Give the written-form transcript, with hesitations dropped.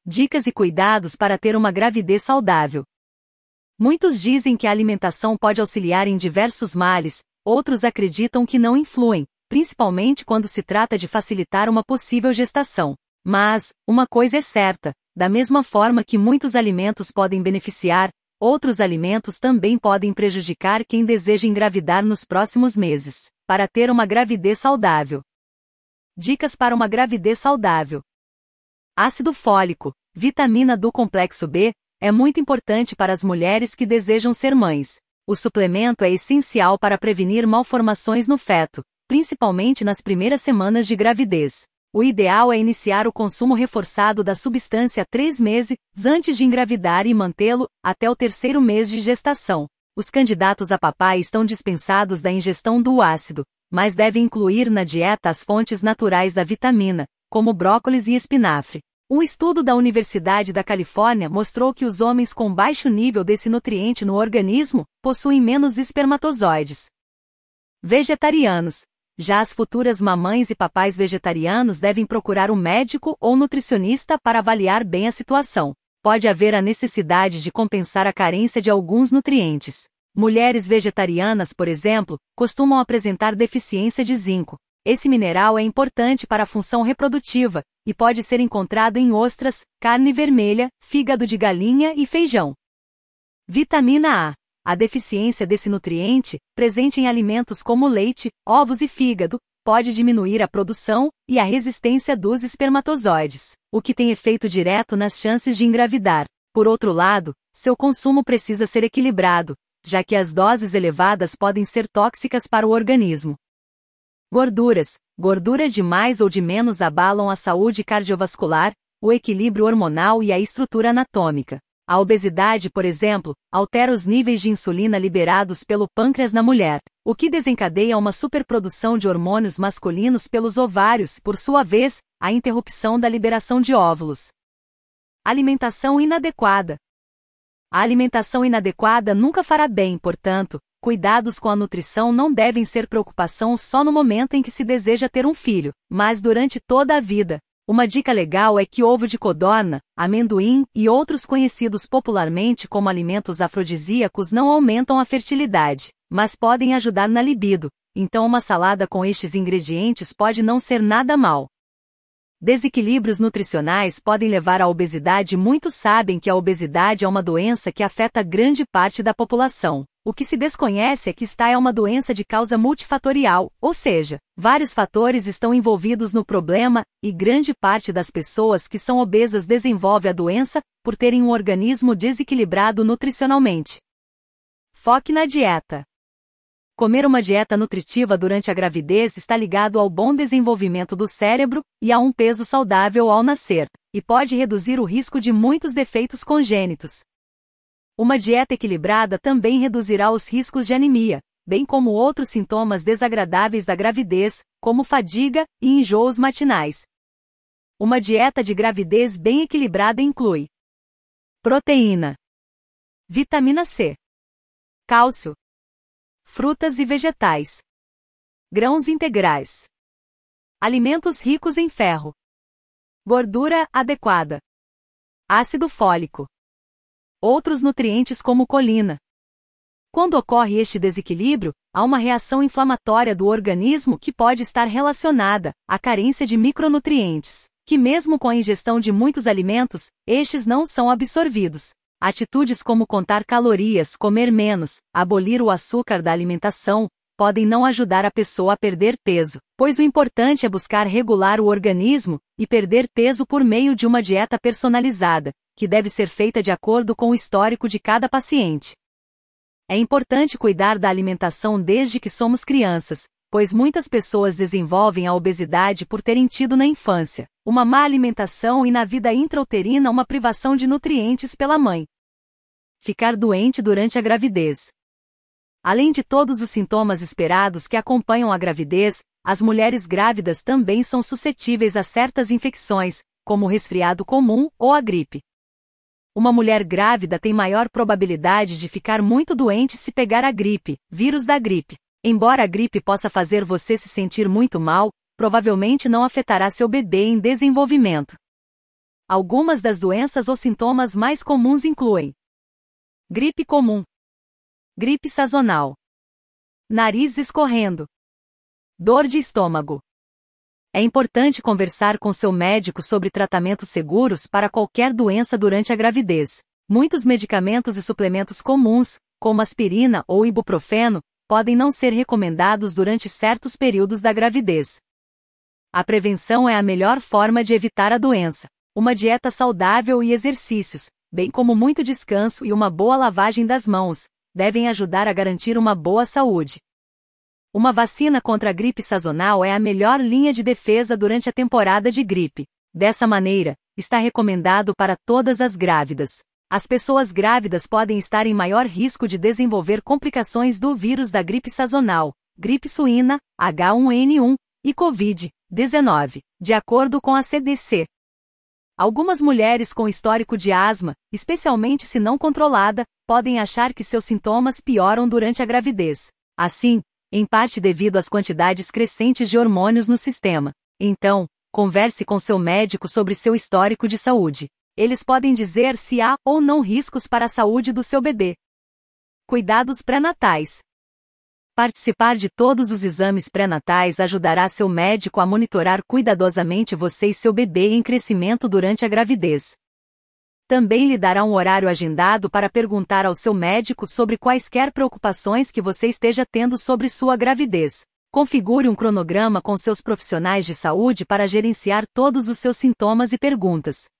Dicas e cuidados para ter uma gravidez saudável. Muitos dizem que a alimentação pode auxiliar em diversos males, outros acreditam que não influem, principalmente quando se trata de facilitar uma possível gestação. Mas, uma coisa é certa, da mesma forma que muitos alimentos podem beneficiar, outros alimentos também podem prejudicar quem deseja engravidar nos próximos meses. Para ter uma gravidez saudável. Dicas para uma gravidez saudável. Ácido fólico, vitamina do complexo B, é muito importante para as mulheres que desejam ser mães. O suplemento é essencial para prevenir malformações no feto, principalmente nas primeiras semanas de gravidez. O ideal é iniciar o consumo reforçado da substância 3 meses antes de engravidar e mantê-lo até o 3º mês de gestação. Os candidatos a papai estão dispensados da ingestão do ácido, mas devem incluir na dieta as fontes naturais da vitamina, como brócolis e espinafre. Um estudo da Universidade da Califórnia mostrou que os homens com baixo nível desse nutriente no organismo possuem menos espermatozoides. Vegetarianos. Já as futuras mamães e papais vegetarianos devem procurar um médico ou nutricionista para avaliar bem a situação. Pode haver a necessidade de compensar a carência de alguns nutrientes. Mulheres vegetarianas, por exemplo, costumam apresentar deficiência de zinco. Esse mineral é importante para a função reprodutiva e pode ser encontrado em ostras, carne vermelha, fígado de galinha e feijão. Vitamina A. A deficiência desse nutriente, presente em alimentos como leite, ovos e fígado, pode diminuir a produção e a resistência dos espermatozoides, o que tem efeito direto nas chances de engravidar. Por outro lado, seu consumo precisa ser equilibrado, já que as doses elevadas podem ser tóxicas para o organismo. Gorduras. Gordura de mais ou de menos abalam a saúde cardiovascular, o equilíbrio hormonal e a estrutura anatômica. A obesidade, por exemplo, altera os níveis de insulina liberados pelo pâncreas na mulher, o que desencadeia uma superprodução de hormônios masculinos pelos ovários, por sua vez, a interrupção da liberação de óvulos. Alimentação inadequada. A alimentação inadequada nunca fará bem, portanto, cuidados com a nutrição não devem ser preocupação só no momento em que se deseja ter um filho, mas durante toda a vida. Uma dica legal é que ovo de codorna, amendoim e outros conhecidos popularmente como alimentos afrodisíacos não aumentam a fertilidade, mas podem ajudar na libido, então uma salada com estes ingredientes pode não ser nada mal. Desequilíbrios nutricionais podem levar à obesidade. Muitos sabem que a obesidade é uma doença que afeta grande parte da população. O que se desconhece é que esta é uma doença de causa multifatorial, ou seja, vários fatores estão envolvidos no problema, e grande parte das pessoas que são obesas desenvolve a doença por terem um organismo desequilibrado nutricionalmente. Foque na dieta. Comer uma dieta nutritiva durante a gravidez está ligado ao bom desenvolvimento do cérebro e a um peso saudável ao nascer, e pode reduzir o risco de muitos defeitos congênitos. Uma dieta equilibrada também reduzirá os riscos de anemia, bem como outros sintomas desagradáveis da gravidez, como fadiga e enjoos matinais. Uma dieta de gravidez bem equilibrada inclui proteína, vitamina C, cálcio, frutas e vegetais, grãos integrais, alimentos ricos em ferro, gordura adequada, ácido fólico, outros nutrientes como colina. Quando ocorre este desequilíbrio, há uma reação inflamatória do organismo que pode estar relacionada à carência de micronutrientes, que mesmo com a ingestão de muitos alimentos, estes não são absorvidos. Atitudes como contar calorias, comer menos, abolir o açúcar da alimentação, podem não ajudar a pessoa a perder peso, pois o importante é buscar regular o organismo e perder peso por meio de uma dieta personalizada, que deve ser feita de acordo com o histórico de cada paciente. É importante cuidar da alimentação desde que somos crianças, pois muitas pessoas desenvolvem a obesidade por terem tido na infância uma má alimentação e na vida intrauterina uma privação de nutrientes pela mãe. Ficar doente durante a gravidez. Além de todos os sintomas esperados que acompanham a gravidez, as mulheres grávidas também são suscetíveis a certas infecções, como o resfriado comum ou a gripe. Uma mulher grávida tem maior probabilidade de ficar muito doente se pegar a gripe, vírus da gripe. Embora a gripe possa fazer você se sentir muito mal, provavelmente não afetará seu bebê em desenvolvimento. Algumas das doenças ou sintomas mais comuns incluem: gripe comum, gripe sazonal, nariz escorrendo, dor de estômago. É importante conversar com seu médico sobre tratamentos seguros para qualquer doença durante a gravidez. Muitos medicamentos e suplementos comuns, como aspirina ou ibuprofeno, podem não ser recomendados durante certos períodos da gravidez. A prevenção é a melhor forma de evitar a doença. Uma dieta saudável e exercícios, bem como muito descanso e uma boa lavagem das mãos, devem ajudar a garantir uma boa saúde. Uma vacina contra a gripe sazonal é a melhor linha de defesa durante a temporada de gripe. Dessa maneira, está recomendado para todas as grávidas. As pessoas grávidas podem estar em maior risco de desenvolver complicações do vírus da gripe sazonal, gripe suína, H1N1 e Covid-19, de acordo com a CDC. Algumas mulheres com histórico de asma, especialmente se não controlada, podem achar que seus sintomas pioram durante a gravidez. Assim, em parte devido às quantidades crescentes de hormônios no sistema. Então, converse com seu médico sobre seu histórico de saúde. Eles podem dizer se há ou não riscos para a saúde do seu bebê. Cuidados pré-natais. Participar de todos os exames pré-natais ajudará seu médico a monitorar cuidadosamente você e seu bebê em crescimento durante a gravidez. Também lhe dará um horário agendado para perguntar ao seu médico sobre quaisquer preocupações que você esteja tendo sobre sua gravidez. Configure um cronograma com seus profissionais de saúde para gerenciar todos os seus sintomas e perguntas.